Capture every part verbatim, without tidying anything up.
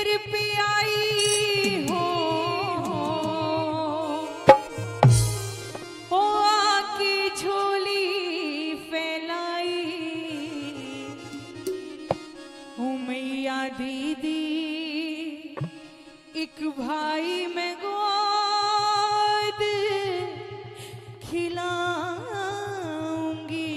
दर पे आई हो, हो आके झोली फैलाई, हूँ मैया दीदी एक भाई में गोद खिलाऊंगी।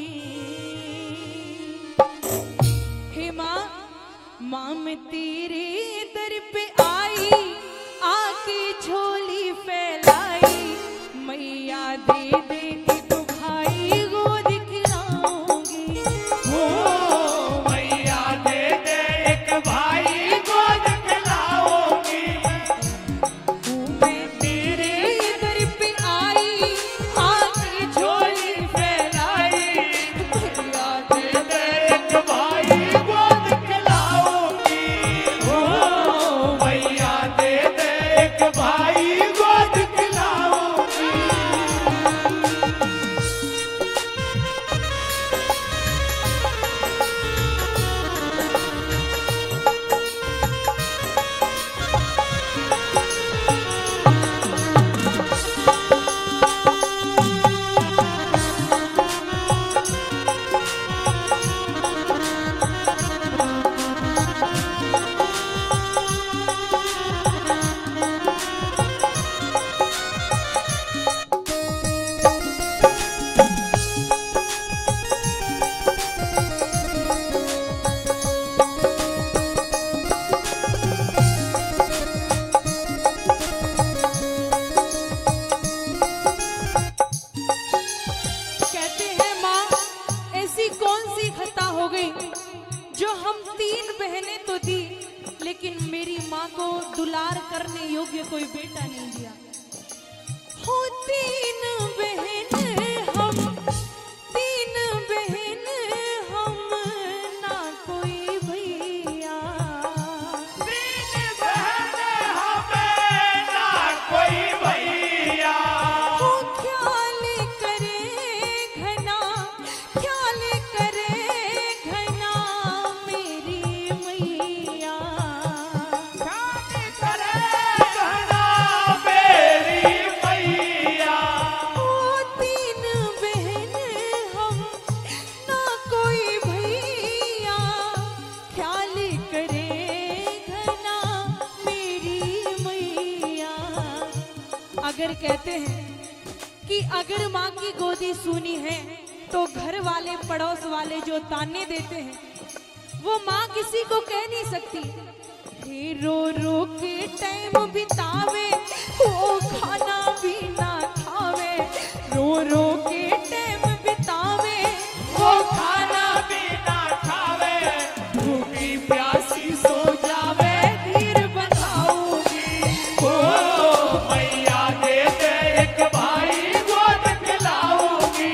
हे माँ, माँ मैं तेरे दर पे आई, आके झोली फैलाई, मैया दे दे एक भाई गोद खिलाऊंगी। ओ मैया दे दे एक भाई गोद खिलाऊंगी। मैं तेरे दर पे आई, आके झोली फैलाई, मैया दे दे एक भाई गोद खिलाऊंगी। ओ मैया दे दे एक भाई गोद खिलाऊंगी। कहते हैं माँ, ऐसी कौन सी खता हो गई जो हम तीन बहनें तो दी, लेकिन मेरी माँ को दुलार करने योग्य कोई बेटा नहीं दिया। हो तीन बहन हम, तीन बहन हम, ना कोई भैया। तीन बहनें हमें ना कोई भैया। हो ख्याल करे घना, ख्याल करे घना मेरी मैया। ख्याल करे घना मेरी मैया। हो तीन बहन हम, ना कोई भैया, ख्याल करे घना मेरी मैया। अगर कहते हैं कि अगर माँ की गोदी सूनी है तो घर वाले पड़ोस वाले जो ताने देते हैं वो माँ किसी को कह नहीं सकती। हे रो रो के टाइम बितावे, वो खाना भी ना खावे, रो रो के टाइम बितावे, वो खाना भी ना खावे, भूखी प्यासी सो जावे। धीर बताऊंगी। ओ मैया दे दे एक भाई गोद खिलाऊंगी।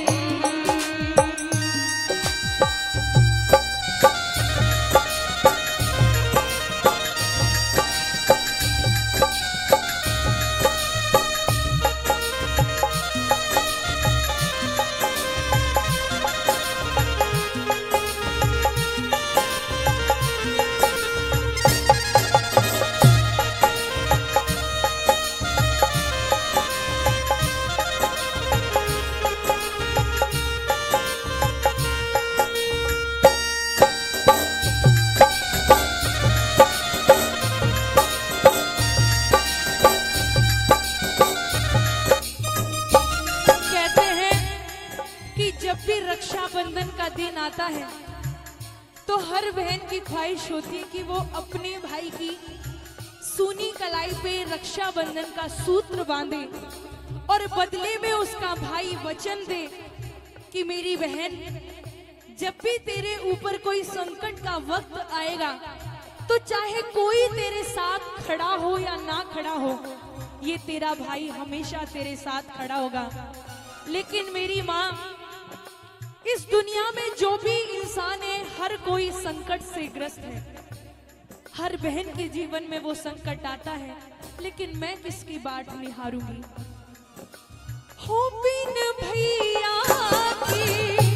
कहते हैं कि जब भी रक्षाबंधन का दिन आता है तो हर बहन की ख्वाहिश होती है कि वो अपने भाई की सूनी कलाई पे रक्षाबंधन का सूत्र बांधे और बदले में उसका भाई वचन दे कि मेरी बहन, जब भी तेरे ऊपर कोई संकट का वक्त आएगा तो चाहे कोई तेरे साथ खड़ा हो या ना खड़ा हो, ये तेरा भाई हमेशा तेरे साथ खड़ा होगा। लेकिन मेरी माँ, इस दुनिया में जो भी इंसान है हर कोई संकट से ग्रस्त है। हर बहन के जीवन में वो संकट आता है, लेकिन मैं किसकी बाट निहारूंगी। हो बिन भैया की,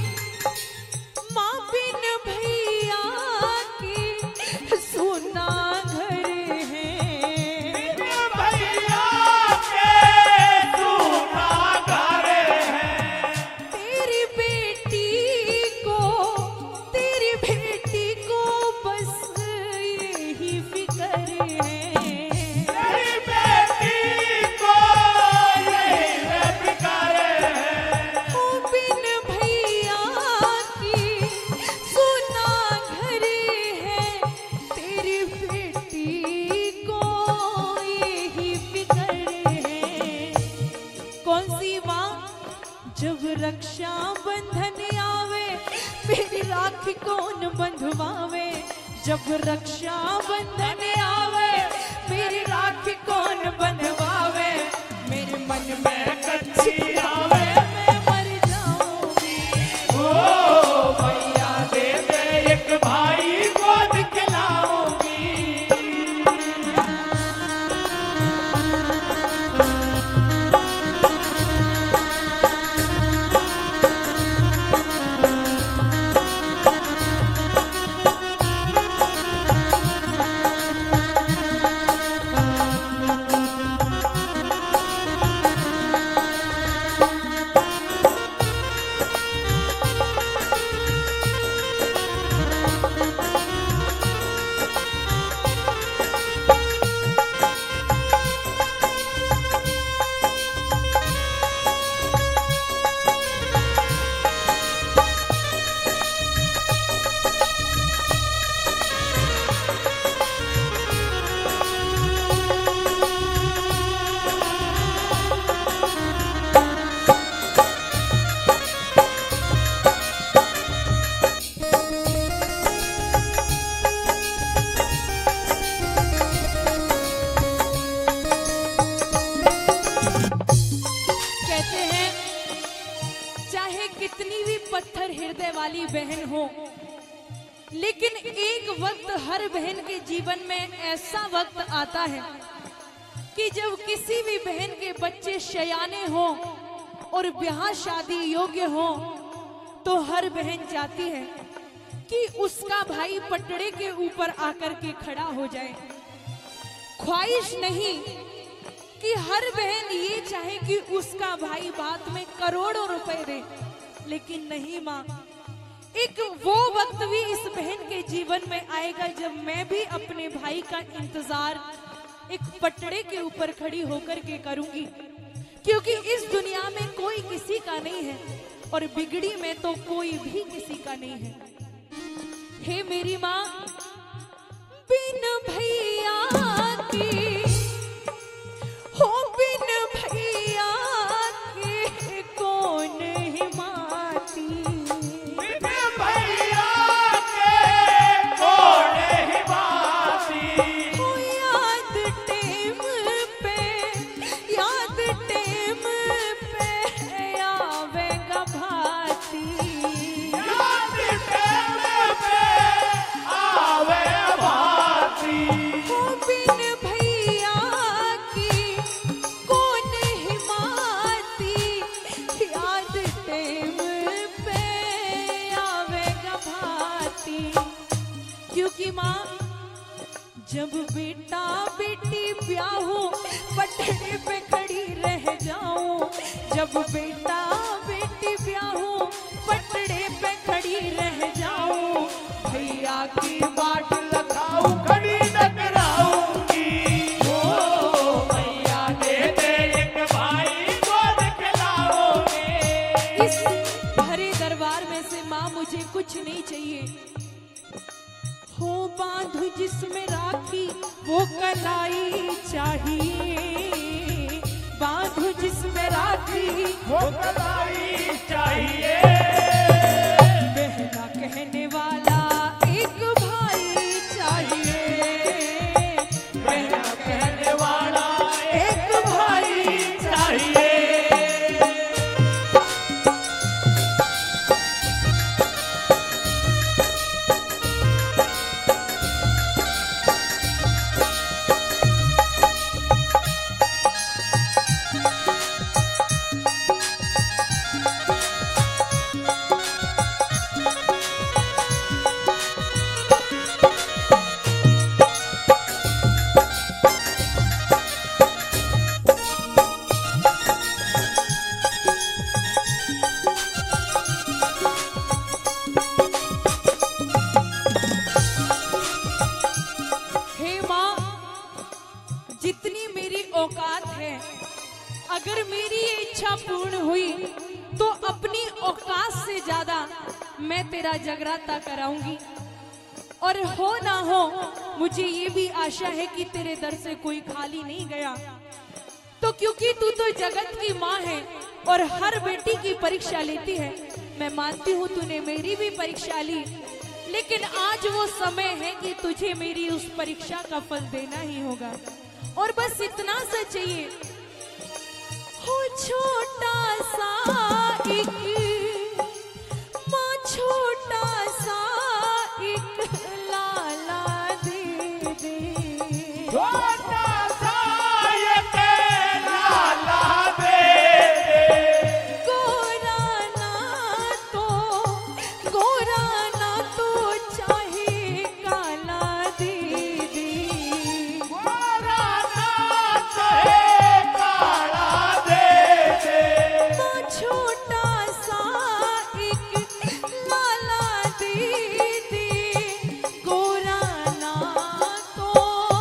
माँ बिन भैया की, सुना घर है। तेरी बेटी को यही वे पुकारे हैं। ओ बिन भैया की सुना घर है, तेरी बेटी को यही फिक्र है। कौन सी माँ जब रक्षा बंधन आवे, मेरी राखी कौन बंधवावे। जब रक्षा बंधन आवे, मेरी राखी कौन बंधवावे। मेरे मन में कच्ची आवे मैं मर जाऊंगी। ओ भैया दे दे एक भाई को दिखलाऊंगी। कहते हैं चाहे कितनी भी पत्थर हृदय वाली बहन हो, लेकिन एक वक्त हर बहन के जीवन में ऐसा वक्त आता है कि जब किसी भी बहन के बच्चे शयाने हो और ब्याह शादी योग्य हो, तो हर बहन चाहती है कि उसका भाई पटड़े के ऊपर आकर के खड़ा हो जाए। ख्वाहिश नहीं कि हर बहन ये चाहे कि उसका भाई बात में करोड़ों रुपए दे, लेकिन नहीं माँ, एक वो वक्त भी इस बहन के जीवन में आएगा जब मैं भी अपने भाई का इंतजार एक पटड़े के ऊपर खड़ी होकर के करूंगी, क्योंकि इस दुनिया में कोई किसी का नहीं है और बिगड़ी में तो कोई भी किसी का नहीं है। हे मेरी माँ, बिन भैया की हो, बिन भैया के कौन हिमाती। बिन भैया के कौन हिमाती। हो याद टेम पे, याद टेम पे आवेगा भाती। याद टेम पे आवे भाती। हो बिन भैया की कौन हिमाती, याद टेम पे आवेगा भाती। क्योंकि माँ जब बेटा बेटी ब्याह हो, पटड़े पे खड़ी रह जाऊं। जब बेटा बेटी ब्याह हो, पटड़े पे खड़ी रह जाऊं। भैया की बाट लगाऊं, खड़ी टकराऊंगी। ओ भैया दे दे एक भाई को दिखलाओगे। इस भरे दरबार में से माँ मुझे कुछ नहीं चाहिए। हो बांधू जिसमें राखी वो कलाई चाहिए। बांधू जिसमें राखी वो कलाई चाहिए। बहना कहने वाला एक भाई चाहिए। बहना कहने वाला एक भाई चाहिए। औकात है। अगर मेरी ये इच्छा पूर्ण हुई तो अपनी औकात से ज्यादा मैं तेरा जगराता कराऊंगी। और हो ना हो, मुझे ये भी आशा है कि तेरे दर से कोई खाली नहीं गया। तो क्योंकि तू तो जगत की माँ है और हर बेटी की परीक्षा लेती है, मैं मानती हूँ तूने मेरी भी परीक्षा ली, लेकिन आज वो समय है कि तुझे मेरी उस परीक्षा का फल देना ही होगा। और बस इतना सा चाहिए, हो छोटा सा एक माँ, छोटा सा एक लाला दे दे, छोटा सा एक लाला दे दे, गोरा ना तो गोरा ना तो चाहे काला दे दे, गोरा ना चाहे काला दे दे, माँ छोटा सा एक लाला दे दे, गोरा ना तो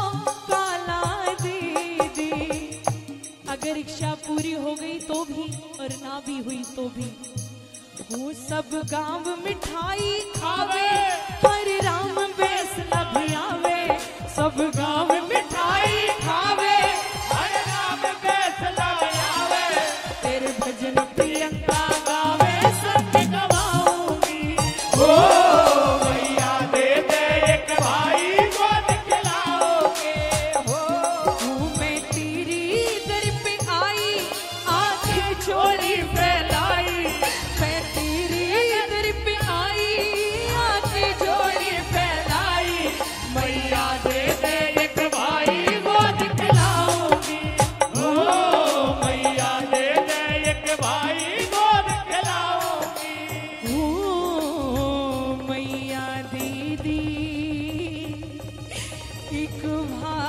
काला दे दे। अगर इच्छा पूरी हो गई तो भी और ना भी हुई तो भी, वो सब गांव मिठाई खावे, हरे राम वैष्णव आवे, सब गांव मिठाई खावे, हरे राम वैष्णव आवे, तेरे भजन प्रियंका गावे, सत्य गवाऊंगी। ओ मैया दे दे एक भाई को दिखलाओगे, हो हूँ मैं तेरी दर पे आई, आंखें चोरी फैलाई, मैं तेरी दर पे आई, आंखें चोरी फैलाई, मैया दे दे एक भाई को दिखलाओगी, ओ मैया दे दे एक भाई को दिखलाओगी, ओ मैया दीदी एक भाई